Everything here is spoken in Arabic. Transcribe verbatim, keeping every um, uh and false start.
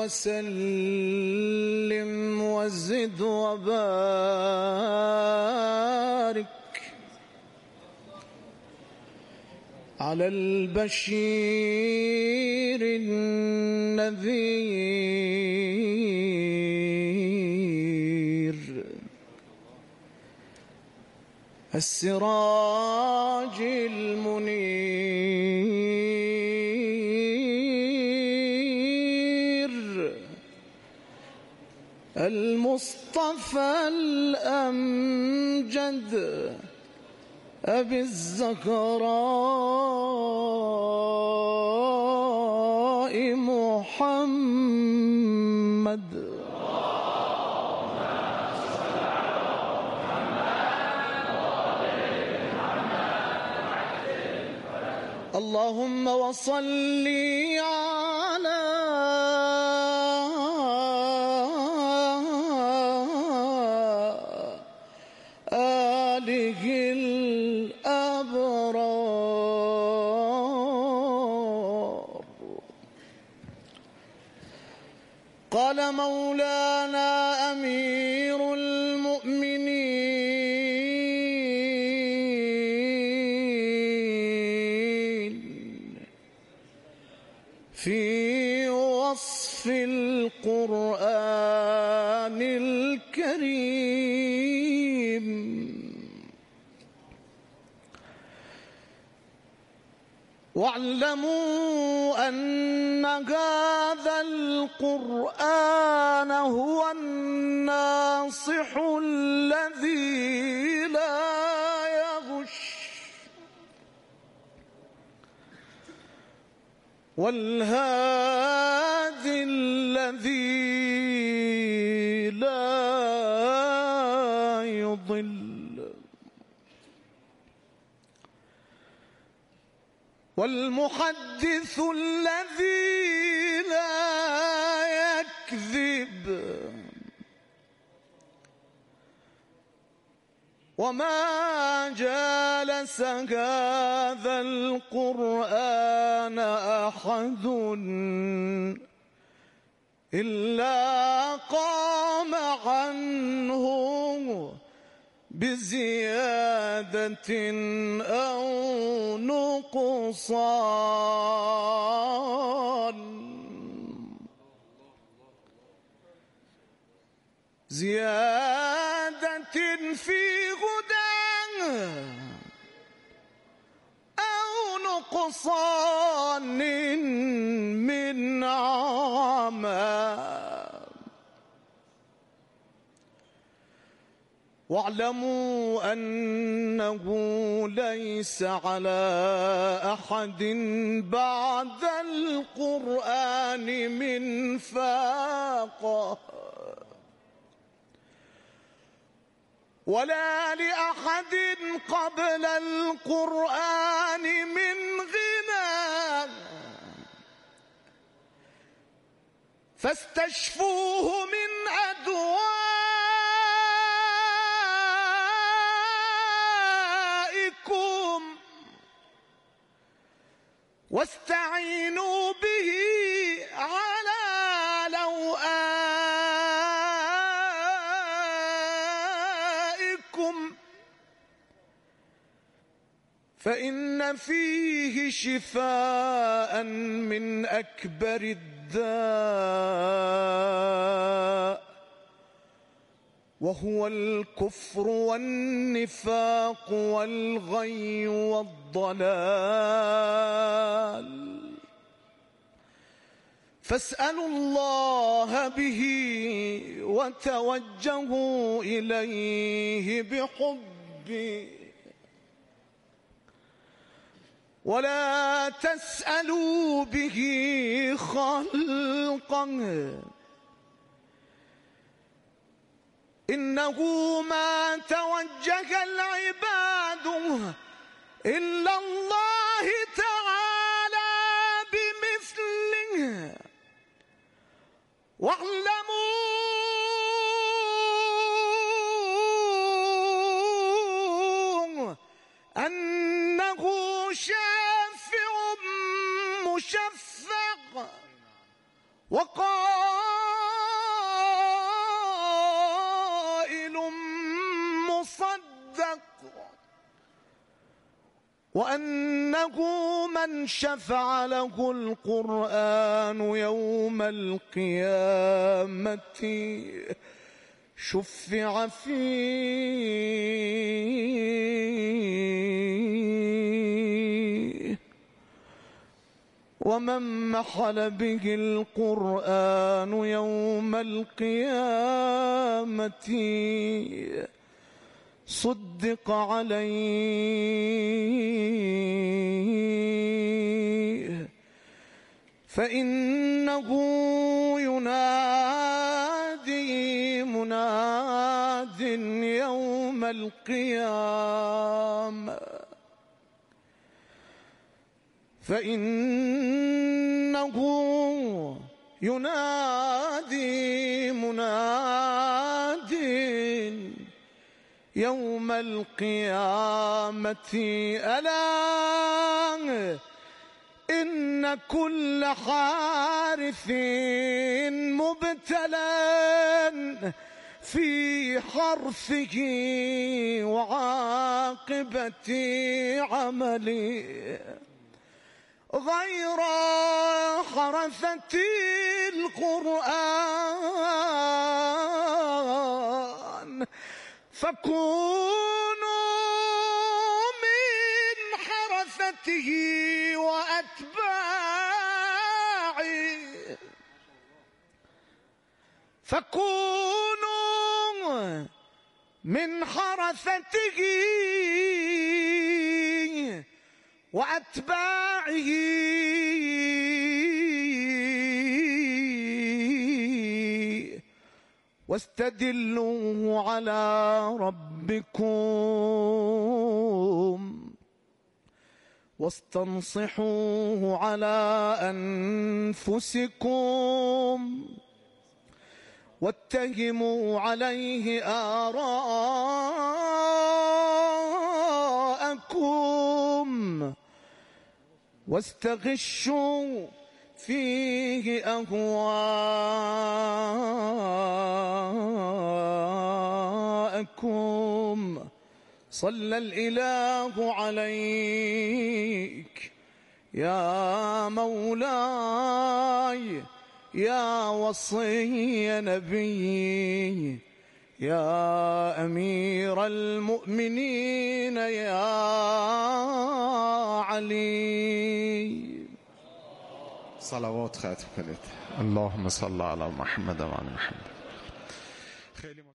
وسلم وزد وبارك على البشير النذير السراج المنير المصطفى الأمجد أبي الزكراء محمد. اللهم وصل على آله الأبرار. قال مولانا أمير المؤمنين في وصف القرآن الكريم: واعلموا أن هذا القرآن هو الناصح الذي لا يغش، والهادي الذي لا يضل، والمحدث الذي لا يكذب، وما جالس هذا القرآن أحد إلا قام عنه بزيادة أو نقصان. زيادة في هدى أو نقصان من عمى. واعلموا أنه ليس على أحد بعد القرآن من فاقة، ولا لأحد قبل القرآن من غنى، فاستشفوه من أدوائكم واستعينوا به على لوائكم، فإن فيه شفاء من أكبر الداء، وهو الكفر والنفاق والغي والضلال. فاسألوا الله به وتوجهوا إليه بحبه، ولا تسألوا به خلقه، إنه ما توجه العباد إلا الله تعالى بمثله. واعلموا أنه شافع مشفع، وقال وأنه من شفع له القرآن يوم القيامة شفع فيه، ومن محل به القرآن يوم القيامة صدق عليه، فإنه ينادي مناد يوم القيامة، فإنه ينادي مناد يوم القيامة ألا إن كل حارث مبتلى في حرثه وعاقبة عمله غير حرثة القرآن، فكونوا من حرثته وأتباعه، فكونوا من حرثته وأتباعه واستدلوا على ربكم واستنصحوه على أنفسكم واتهموا عليه آراءكم واستغشوا فيه أهواءكم. صلى الإله عليك يا مولاي يا وصي نبي يا أمير المؤمنين يا علي. صلوات خاتم كلت. اللهم صل على محمد وعلى محمد.